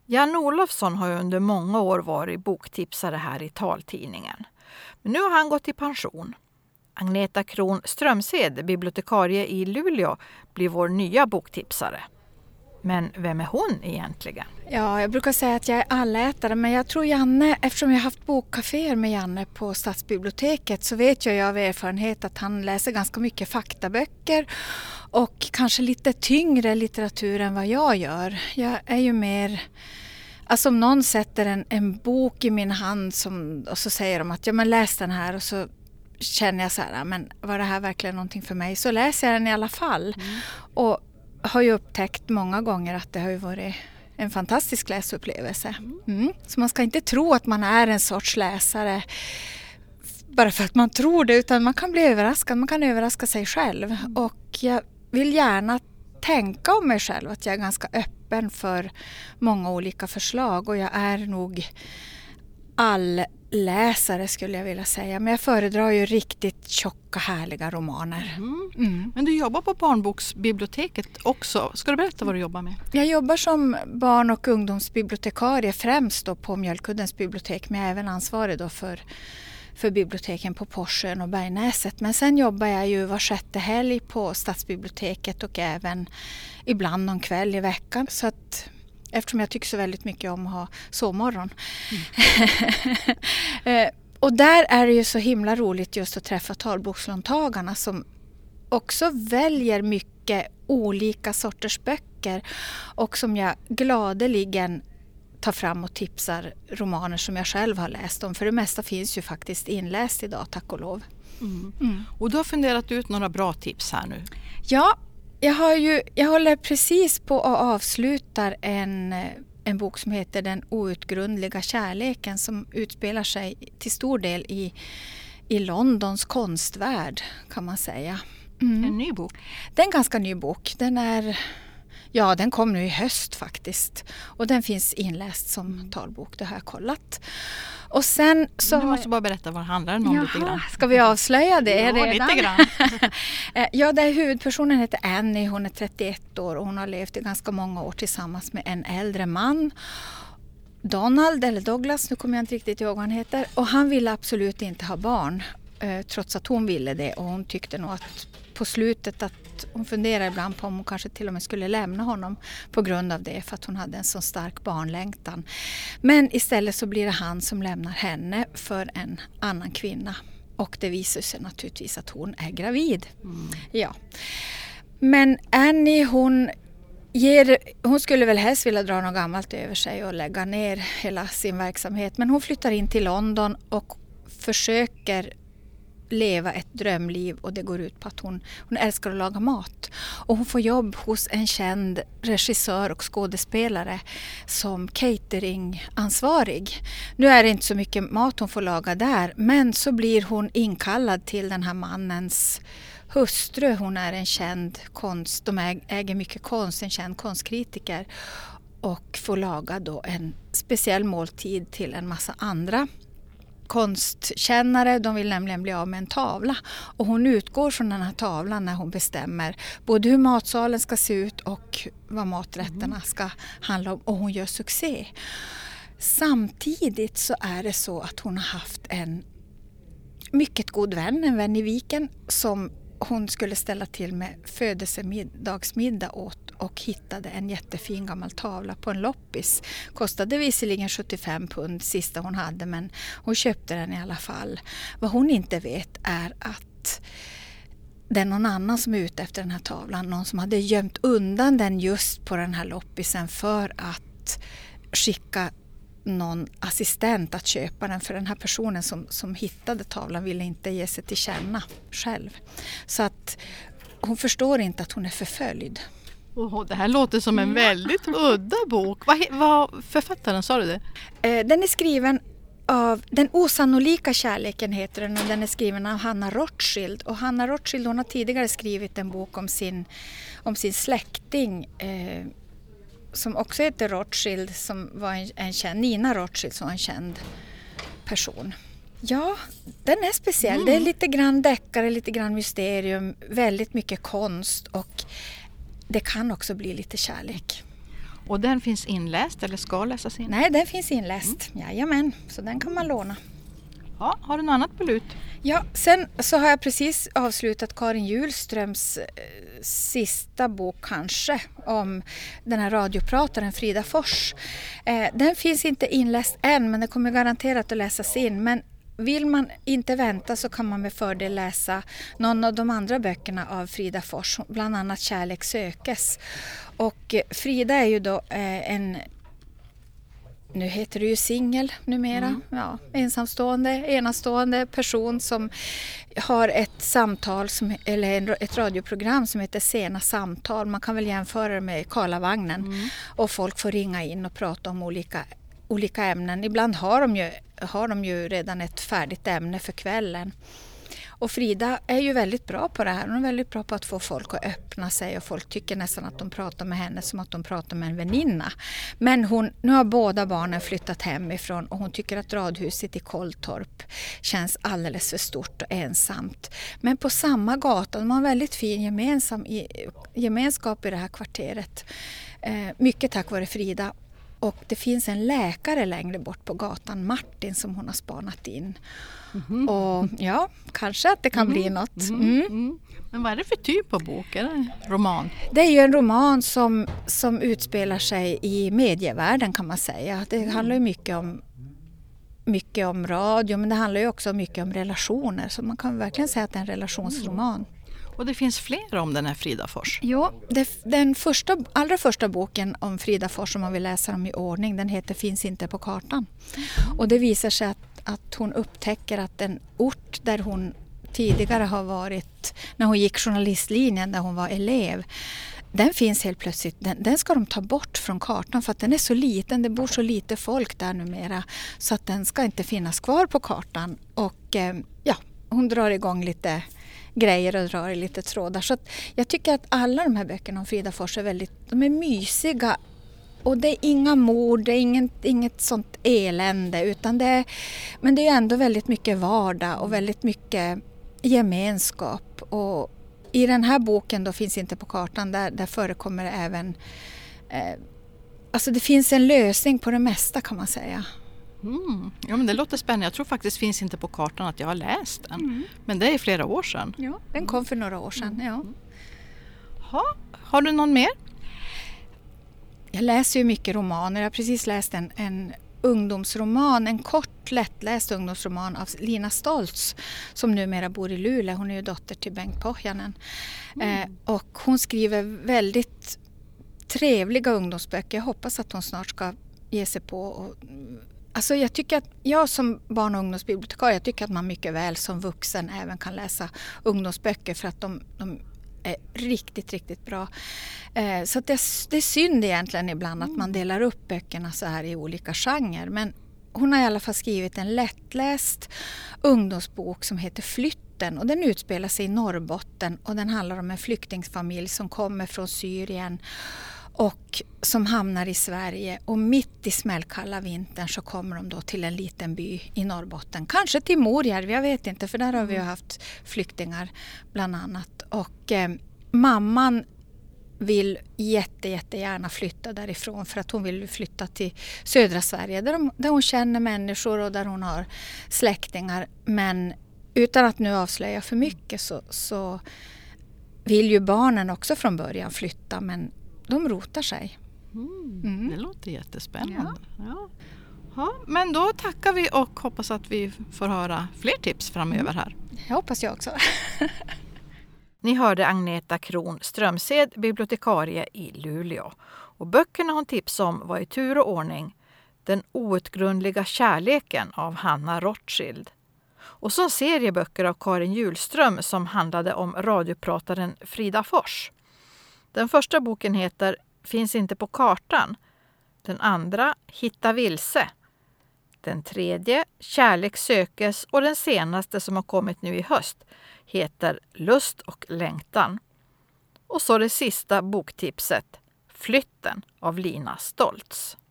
Jan Olofsson har ju under många år varit boktipsare här i taltidningen. Men nu har han gått i pension. Agneta Kron Strömsed, bibliotekarie i Luleå, blir vår nya boktipsare. Men vem är hon egentligen? Ja, jag brukar säga att jag är allätare, men jag tror Janne, eftersom jag har haft bokkaféer med Janne på Stadsbiblioteket, så vet jag av erfarenhet att han läser ganska mycket faktaböcker och kanske lite tyngre litteratur än vad jag gör. Jag är ju mer, alltså om någon sätter en bok i min hand och så säger de att ja, men läs den här, och så känner jag så här, men var det här verkligen någonting för mig? Så läser jag den i alla fall. Och har ju upptäckt många gånger att det har ju varit en fantastisk läsupplevelse. Så man ska inte tro att man är en sorts läsare bara för att man tror det, utan man kan bli överraskad, man kan överraska sig själv. Och jag vill gärna tänka om mig själv att jag är ganska öppen för många olika förslag, och jag är nog all läsare skulle jag vilja säga, men jag föredrar ju riktigt tjocka härliga romaner. Men du jobbar på barnboksbiblioteket också. Ska du berätta vad du jobbar med? Jag jobbar som barn- och ungdomsbibliotekarie främst då på Mjölkuddens bibliotek, men jag är även ansvarig då för biblioteken på Porsön och Bergnäset. Men sen jobbar jag ju var sjätte helg på Stadsbiblioteket och även ibland någon kväll i veckan, så att eftersom jag tycker så väldigt mycket om att ha sovmorgon. Och där är det ju så himla roligt just att träffa talbokslåntagarna som också väljer mycket olika sorters böcker och som jag gladeligen tar fram och tipsar romaner som jag själv har läst om. För det mesta finns ju faktiskt inläst idag, tack och lov. Och du har funderat ut några bra tips här nu. Ja, jag håller precis på att avsluta en bok som heter Den outgrundliga kärleken, som utspelar sig till stor del i Londons konstvärld, kan man säga. En ny bok? Det är en ganska ny bok. Den kom nu i höst faktiskt. Och den finns inläst som talbok, det har jag kollat. Och sen så du måste bara berätta vad det handlar om lite grann. Ska vi avslöja det ja, redan? Lite grann. Huvudpersonen heter Annie, hon är 31 år och hon har levt i ganska många år tillsammans med en äldre man. Donald eller Douglas, nu kommer jag inte riktigt ihåg vad han heter. Och han ville absolut inte ha barn, trots att hon ville det. Och hon tyckte nog att på slutet att hon funderade ibland på om hon kanske till och med skulle lämna honom på grund av det, för att hon hade en så stark barnlängtan. Men istället så blir det han som lämnar henne för en annan kvinna. Och det visar sig naturligtvis att hon är gravid. Ja. Men Annie, hon skulle väl helst vilja dra något gammalt över sig och lägga ner hela sin verksamhet. Men hon flyttar in till London och försöker leva ett drömliv, och det går ut på att hon älskar att laga mat. Och hon får jobb hos en känd regissör och skådespelare som cateringansvarig. Nu är det inte så mycket mat hon får laga där, men så blir hon inkallad till den här mannens hustru. Hon är en känd de äger mycket konst, en känd konstkritiker, och får laga då en speciell måltid till en massa andra konstkännare. De vill nämligen bli av med en tavla, och hon utgår från den här tavlan när hon bestämmer både hur matsalen ska se ut och vad maträtterna ska handla om, och hon gör succé. Samtidigt så är det så att hon har haft en mycket god vän, en vän i Viken, som hon skulle ställa till med födelsemiddagsmiddag åt, och hittade en jättefin gammal tavla på en loppis. Kostade visserligen 75 pund sista hon hade, men hon köpte den i alla fall. Vad hon inte vet är att det är någon annan som är ute efter den här tavlan. Någon som hade gömt undan den just på den här loppisen för att skicka någon assistent att köpa den, för den här personen som hittade tavlan ville inte ge sig till känna själv. Så att hon förstår inte att hon är förföljd. Det här låter som en väldigt udda bok. Vad författaren, sa du det? Den är skriven av Den osannolika kärleken heter den, och den är skriven av Hanna Rothschild. Och Hanna Rothschild, hon har tidigare skrivit en bok om sin släkting som också heter Rothschild, som var en känd, Nina Rothschild, som var en känd person. Ja, den är speciell. Det är lite grann deckare, lite grann mysterium, väldigt mycket konst, och det kan också bli lite kärlek. Och den finns inläst eller ska läsas in? Nej, den finns inläst. Jajamän, så den kan man låna. Ja, har du något annat på lut? Ja, sen så har jag precis avslutat Karin Hjulströms sista bok kanske om den här radioprataren Frida Fors. Den finns inte inläst än, men det kommer garanterat att läsas in. Men vill man inte vänta så kan man med fördel läsa någon av de andra böckerna av Frida Fors, bland annat Kärlek sökes. Och Frida är ju då nu heter det ju singel numera, enastående person som har ett samtal eller ett radioprogram som heter Sena samtal. Man kan väl jämföra det med Karlavagnen och folk får ringa in och prata om olika ämnen. Ibland har de ju redan ett färdigt ämne för kvällen. Och Frida är ju väldigt bra på det här. Hon är väldigt bra på att få folk att öppna sig och folk tycker nästan att de pratar med henne som att de pratar med en väninna. Men nu har båda barnen flyttat hemifrån och hon tycker att radhuset i Kolltorp känns alldeles för stort och ensamt. Men på samma gata, de har en väldigt fin gemenskap i det här kvarteret. Mycket tack vare Frida. Och det finns en läkare längre bort på gatan, Martin, som hon har spanat in. Och ja, kanske att det kan bli något. Men vad är det för typ av bok? Är det en roman? Det är ju en roman som utspelar sig i medievärlden kan man säga. Det handlar ju mycket om radio, men det handlar ju också mycket om relationer. Så man kan verkligen säga att det är en relationsroman. Och det finns fler om den här Frida Fors? Ja, den allra första boken om Frida Fors som man vill läsa om i ordning, den heter Finns inte på kartan. Och det visar sig att hon upptäcker att den ort där hon tidigare har varit, när hon gick journalistlinjen där hon var elev, den finns helt plötsligt, den ska de ta bort från kartan för att den är så liten, det bor så lite folk där numera så att den ska inte finnas kvar på kartan. Och hon drar igång lite grejer och drar i lite trådar. Så att jag tycker att alla de här böckerna om Frida Fors de är mysiga och det är inga mord, det är inget sånt elände men det är ändå väldigt mycket vardag och väldigt mycket gemenskap. Och i den här boken då Finns inte på kartan, där förekommer det även alltså det finns en lösning på det mesta kan man säga. Ja, men det låter spännande. Jag tror faktiskt Finns inte på kartan att jag har läst den. Men det är flera år sedan. Ja, den kom för några år sedan. Ja. Har du någon mer? Jag läser ju mycket romaner. Jag har precis läst en ungdomsroman, en kort lättläst ungdomsroman av Lina Stoltz som numera bor i Luleå. Hon är ju dotter till Bengt Pohjanen. Och hon skriver väldigt trevliga ungdomsböcker. Jag hoppas att hon snart ska ge sig på alltså jag tycker att jag som barn- och ungdomsbibliotekarie tycker att man mycket väl som vuxen även kan läsa ungdomsböcker för att de är riktigt, riktigt bra. Så att det är synd egentligen ibland att man delar upp böckerna så här i olika genrer. Men hon har i alla fall skrivit en lättläst ungdomsbok som heter Flytten och den utspelar sig i Norrbotten och den handlar om en flyktingfamilj som kommer från Syrien och som hamnar i Sverige och mitt i smällkalla vintern så kommer de då till en liten by i Norrbotten. Kanske till Morjärv, jag vet inte för där har vi ju haft flyktingar bland annat. Och mamman vill jättegärna flytta därifrån för att hon vill flytta till södra Sverige där hon känner människor och där hon har släktingar. Men utan att nu avslöja för mycket så vill ju barnen också från början flytta men de rotar sig. Det låter jättespännande. Ja, men då tackar vi och hoppas att vi får höra fler tips framöver här. Jag hoppas jag också. Ni hörde Agneta Kron Strömsed, bibliotekarie i Luleå. Och böckerna hon tipsade om var i tur och ordning Den outgrundliga kärleken av Hanna Rothschild. Och så serieböcker av Karin Hjulström som handlade om radioprataren Frida Fors. Den första boken heter Finns inte på kartan. Den andra Hitta vilse. Den tredje Kärlek sökes och den senaste som har kommit nu i höst heter Lust och längtan. Och så det sista boktipset Flytten av Lina Stoltz.